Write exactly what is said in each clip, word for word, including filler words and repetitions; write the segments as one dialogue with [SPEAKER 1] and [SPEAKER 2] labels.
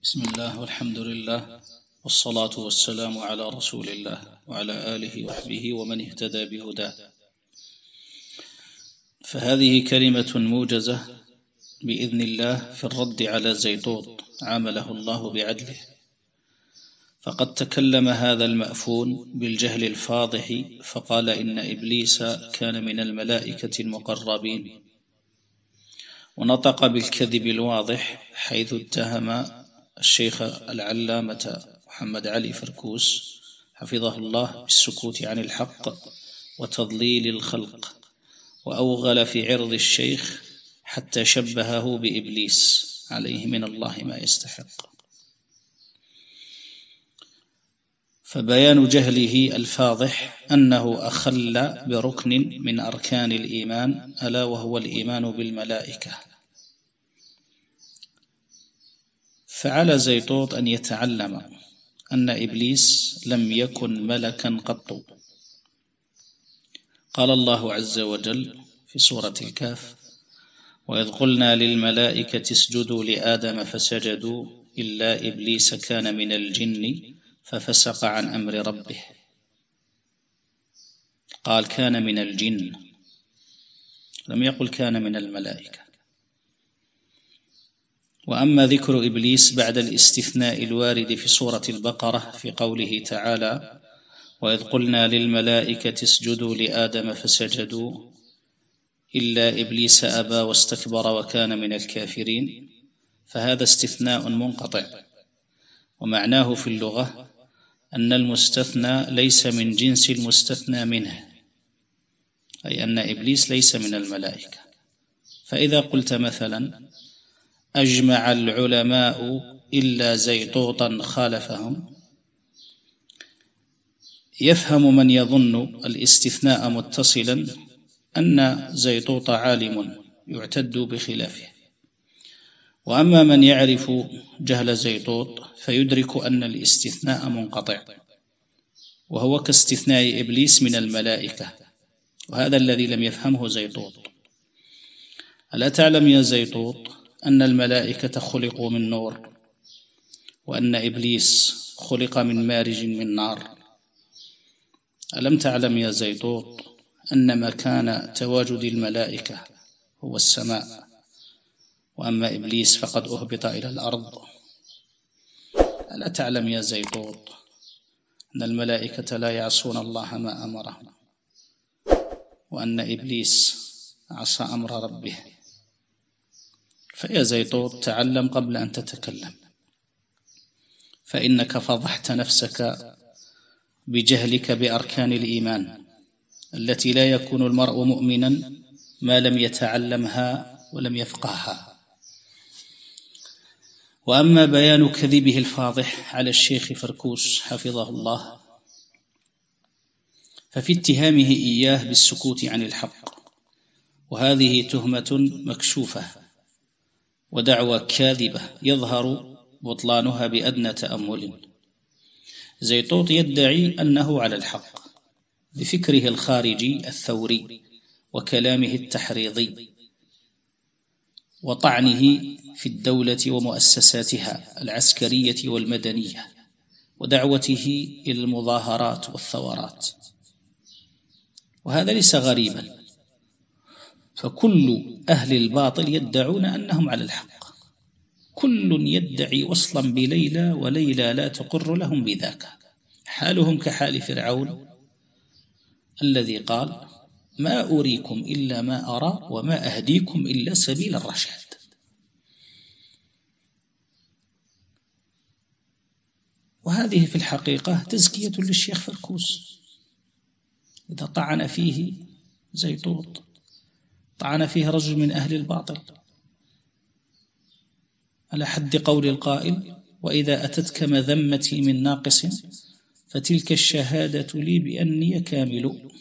[SPEAKER 1] بسم الله والحمد لله والصلاة والسلام على رسول الله وعلى آله وصحبه ومن اهتدى بهداه. فهذه كلمة موجزة بإذن الله في الرد على زيطوط عامله الله بعدله. فقد تكلم هذا المأفون بالجهل الفاضح فقال إن إبليس كان من الملائكة المقربين، ونطق بالكذب الواضح حيث اتهم الشيخ العلامة محمد علي فركوس حفظه الله بالسكوت عن الحق وتضليل الخلق، وأوغل في عرض الشيخ حتى شبهه بإبليس عليه من الله ما يستحق. فبيان جهله الفاضح أنه أخل بركن من أركان الإيمان، ألا وهو الإيمان بالملائكة. فعلى زيطوط أن يتعلم أن إبليس لم يكن ملكا قط. قال الله عز وجل في سورة الكهف: وإذ قلنا للملائكة اسجدوا لآدم فسجدوا إلا إبليس كان من الجن ففسق عن أمر ربه. قال كان من الجن، لم يقل كان من الملائكة. وأما ذكر إبليس بعد الاستثناء الوارد في سورة البقرة في قوله تعالى: وإذ قلنا للملائكة اسجدوا لآدم فسجدوا إلا إبليس أبى واستكبر وكان من الكافرين، فهذا استثناء منقطع، ومعناه في اللغة أن المستثنى ليس من جنس المستثنى منه، أي أن إبليس ليس من الملائكة. فإذا قلت مثلا: أجمع العلماء إلا زيطوطا خالفهم، يفهم من يظن الاستثناء متصلا أن زيطوط عالم يعتد بخلافه. وأما من يعرف جهل زيطوط فيدرك أن الاستثناء منقطع، وهو كاستثناء إبليس من الملائكة، وهذا الذي لم يفهمه زيطوط. ألا تعلم يا زيطوط أن الملائكة خلقوا من نور، وأن إبليس خلق من مارج من نار؟ ألم تعلم يا زيطوط أن مكان تواجد الملائكة هو السماء، وأما إبليس فقد أهبط إلى الأرض؟ ألا تعلم يا زيطوط أن الملائكة لا يعصون الله ما أمرهم، وأن إبليس عصى أمر ربه؟ فيا زيطوط تعلم قبل أن تتكلم، فإنك فضحت نفسك بجهلك بأركان الإيمان التي لا يكون المرء مؤمنا ما لم يتعلمها ولم يفقهها. وأما بيان كذبه الفاضح على الشيخ فركوس حفظه الله ففي اتهامه إياه بالسكوت عن الحق، وهذه تهمة مكشوفة ودعوى كاذبة يظهر بطلانها بأدنى تأمل. زيطوط يدعي أنه على الحق بفكره الخارجي الثوري وكلامه التحريضي وطعنه في الدولة ومؤسساتها العسكرية والمدنية ودعوته إلى المظاهرات والثورات، وهذا ليس غريبا، فكل أهل الباطل يدعون أنهم على الحق. كل يدعي وصلا بليلى وليلى لا تقر لهم بذاك، حالهم كحال فرعون الذي قال: ما أريكم إلا ما أرى وما أهديكم إلا سبيل الرشاد. وهذه في الحقيقة تزكية للشيخ فركوس. إذا طعن فيه زيطوط طعن فيه رجل من أهل الباطل، على حد قول القائل: وإذا أتتك مذمتي من ناقص فتلك الشهادة لي بأني كامل.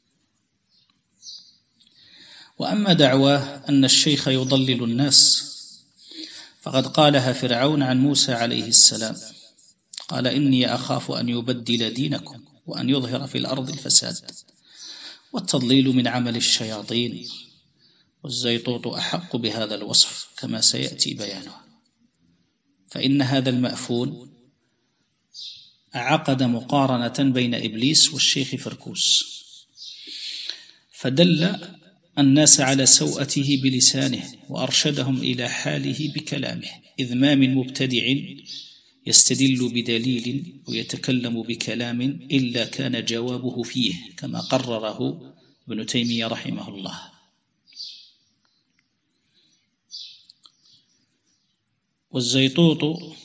[SPEAKER 1] وأما دعواه أن الشيخ يضلل الناس فقد قالها فرعون عن موسى عليه السلام، قال: إني أخاف أن يبدل دينكم وأن يظهر في الأرض الفساد. والتضليل من عمل الشياطين، والزيطوط أحق بهذا الوصف كما سيأتي بيانه. فإن هذا المأفون عقد مقارنة بين إبليس والشيخ فركوس، فدل الناس على سوءته بلسانه وأرشدهم إلى حاله بكلامه، إذ ما من مبتدع يستدل بدليل ويتكلم بكلام إلا كان جوابه فيه، كما قرره ابن تيمية رحمه الله. والزيطوط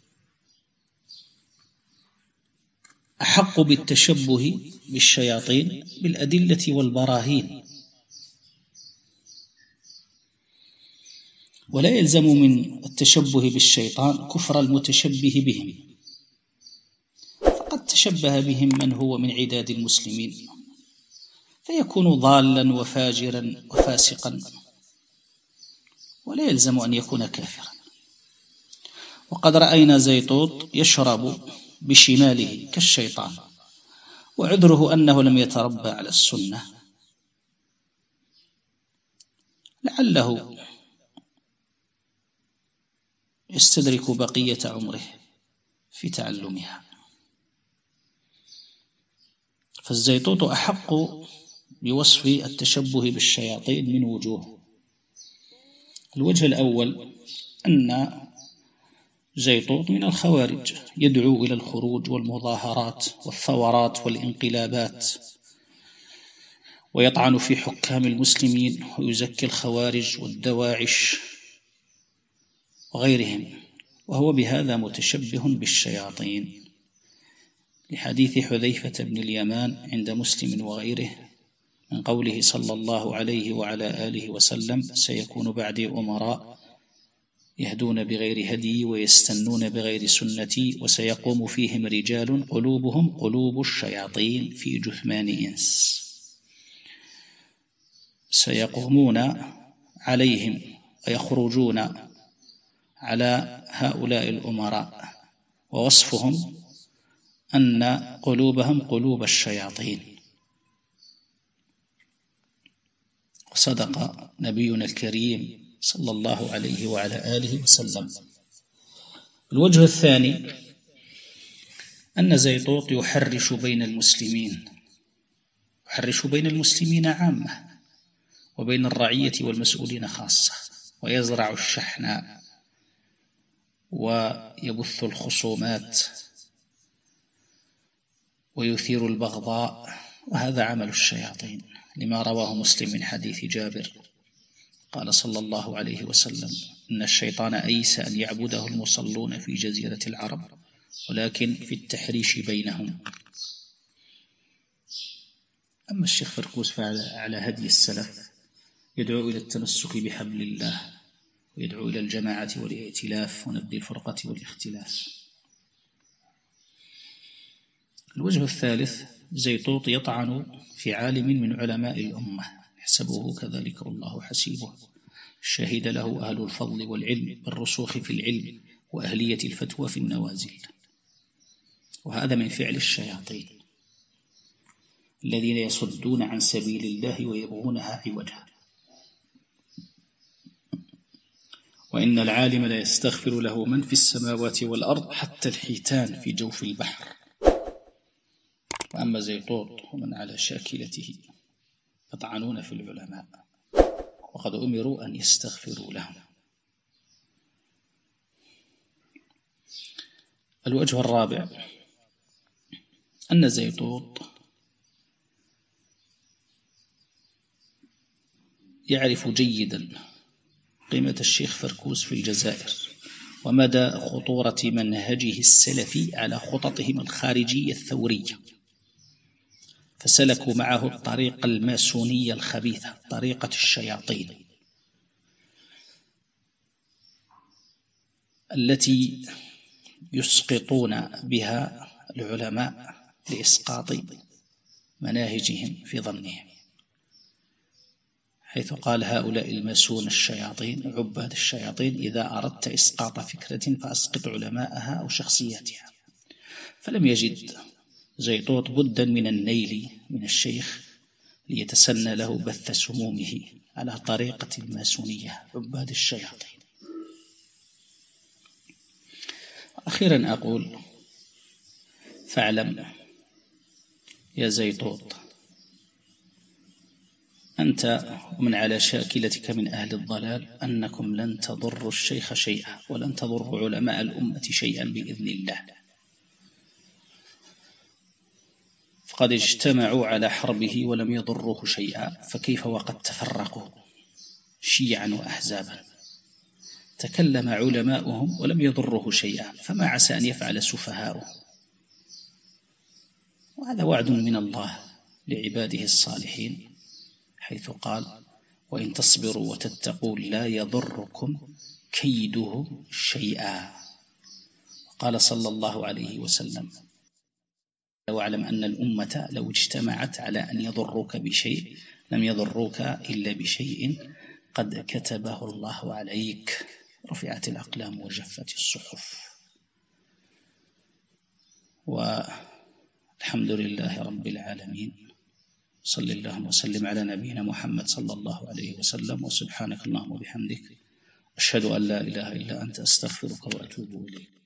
[SPEAKER 1] أحق بالتشبه بالشياطين بالأدلة والبراهين، ولا يلزم من التشبه بالشيطان كفر المتشبه بهم، فقد تشبه بهم من هو من عداد المسلمين فيكون ضالا وفاجرا وفاسقا، ولا يلزم أن يكون كافرا. وقد رأينا زيطوط يشرب بشماله كالشيطان، وعذره أنه لم يتربى على السنة، لعله يستدرك بقية عمره في تعلمها. فالزيطوط أحق بوصف التشبه بالشياطين من وجوه. الوجه الأول أن زيطوط من الخوارج، يدعو إلى الخروج والمظاهرات والثورات والانقلابات، ويطعن في حكام المسلمين ويزكي الخوارج والدواعش وغيرهم، وهو بهذا متشبه بالشياطين، لحديث حذيفة بن اليمان عند مسلم وغيره من قوله صلى الله عليه وعلى آله وسلم: سيكون بعدي أمراء يهدون بغير هدي ويستنون بغير سنتي، وسيقوم فيهم رجال قلوبهم قلوب الشياطين في جثمان إنس، سيقومون عليهم ويخرجون على هؤلاء الأمراء، ووصفهم أن قلوبهم قلوب الشياطين. وصدق نبينا الكريم صلى الله عليه وعلى آله وسلم. الوجه الثاني أن زيطوط يحرش بين المسلمين، يحرش بين المسلمين عامة وبين الرعية والمسؤولين خاصة، ويزرع الشحن ويبث الخصومات ويثير البغضاء، وهذا عمل الشياطين، لما رواه مسلم من حديث جابر قال صلى الله عليه وسلم: إن الشيطان أيس أن يعبده المصلون في جزيرة العرب، ولكن في التحريش بينهم. أما الشيخ فركوس فعلى هدي السلف يدعو إلى التمسك بحبل الله، ويدعو إلى الجماعة والائتلاف ونبذ الفرقة والاختلاف. الوجه الثالث: زيطوط يطعن في عالم من علماء الأمة يحسبه كذلك والله حسيبه، شهد له أهل الفضل والعلم بالرسوخ في العلم وأهلية الفتوى في النوازل، وهذا من فعل الشياطين الذين يصدون عن سبيل الله ويبغونها عوجا. وإن العالم لا يستغفر له من في السماوات والأرض حتى الحيتان في جوف البحر. وأما زيطوط ومن على شاكلته يطعنون في العلماء، وقد أمروا أن يستغفروا لهم. الوجه الرابع أن زيطوط يعرف جيدا قيمة الشيخ فركوس في الجزائر ومدى خطورة منهجه السلفي على خططهم الخارجية الثورية، فسلكوا معه الطريقة الماسونية الخبيثة، طريقة الشياطين التي يسقطون بها العلماء لإسقاط مناهجهم في ظنهم، حيث قال هؤلاء الماسون الشياطين عباد الشياطين: إذا أردت إسقاط فكرة فأسقط علماءها أو شخصياتها. فلم يجد زيطوط بدا من النيل من الشيخ ليتسنى له بث سمومه على طريقة الماسونية عباد الشياطين. أخيرا أقول فاعلم يا زيطوط أنت ومن على شاكلتك من أهل الضلال أنكم لن تضروا الشيخ شيئا ولن تضروا علماء الأمة شيئا بإذن الله، فقد اجتمعوا على حربه ولم يضروه شيئا، فكيف وقد تفرقوا شيعا وأحزابا؟ تكلم علماؤهم ولم يضروه شيئا، فما عسى أن يفعل سفهاؤه؟ وهذا وعد من الله لعباده الصالحين، حيث قال: وإن تصبروا وتتقوا لا يضركم كيده شيئا. قال صلى الله عليه وسلم: واعلم أن الأمة لو اجتمعت على أن يضروك بشيء لم يضروك إلا بشيء قد كتبه الله عليك. رفعت الأقلام وجفت الصحف. والحمد لله رب العالمين، صلى الله وسلم على نبينا محمد صلى الله عليه وسلم، وسبحانك اللهم وبحمدك أشهد أن لا إله إلا أنت أستغفرك وأتوب إليك.